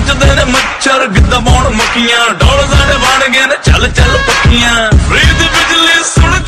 ਨੱਚਦੇ ਨੇ ਮੱਛਰ ਗਿੱਧਾ ਪਾਉਣ ਮੱਖੀਆਂ ਢੋਲ ਸਾਡੇ ਬਣ ਗਏ ਨੇ ਚੱਲ ਚੱਲ ਪੱਖੀਆਂ ਫਰੀਦ ਬਿਜਲੀ ਸੁਣ